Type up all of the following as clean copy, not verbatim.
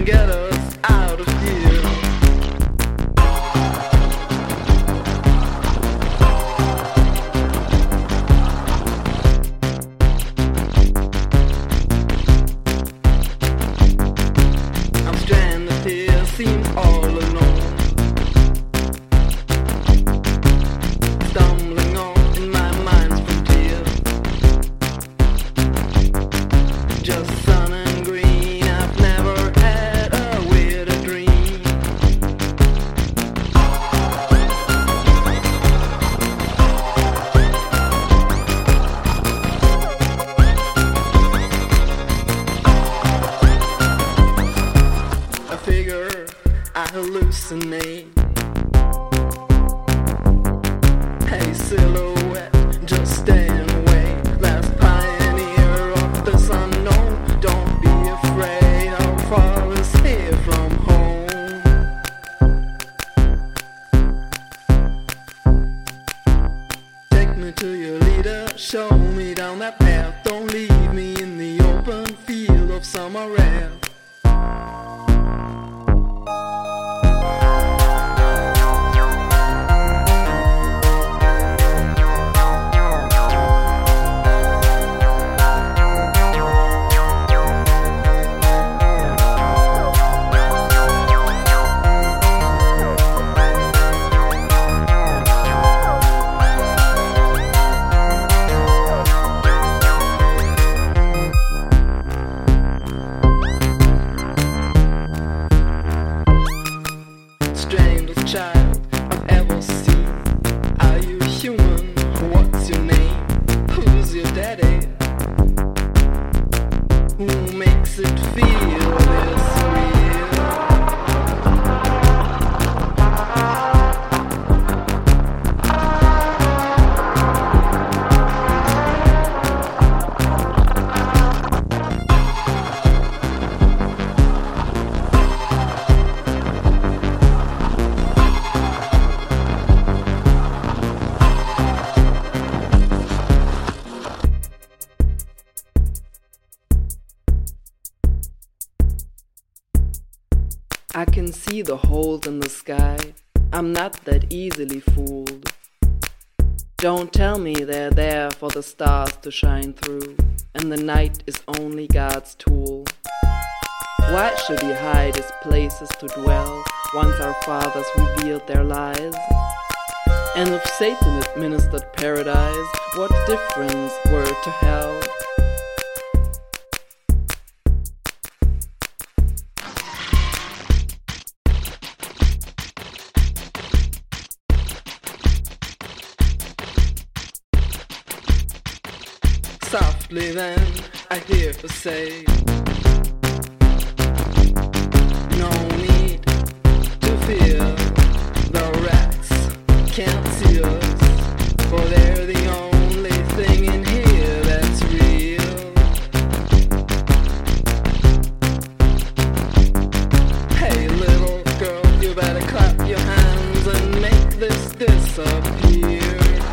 get us out of here. I'm stranded here, seems all alone, stumbling on in my mind's frontier. Just sun and green, I've never had a weirder dream. I figure I hallucinate. Hey silhouette, just stand away. Last pioneer of this unknown. Don't be afraid, how far is here from home? Take me to your leader, show me down that path. Don't leave me in the open field of summer air. Strangest child I've ever seen. Are you human? What's your name? Who's your daddy? Who makes it feel this real? I can see the holes in the sky. I'm not that easily fooled. Don't tell me they're there for the stars to shine through, and the night is only God's tool. Why should he hide his places to dwell once our fathers revealed their lies? And if Satan administered paradise, what difference were to hell? Softly then I hear her say, no need to fear, the rats can't see us, for they're the only thing in here that's real. Hey little girl, you better clap your hands and make this disappear.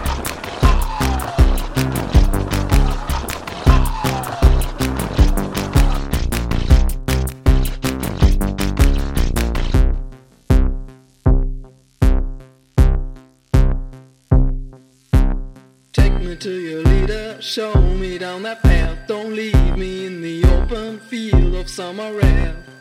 To your leader, show me down that path. Don't leave me in the open field of summer air.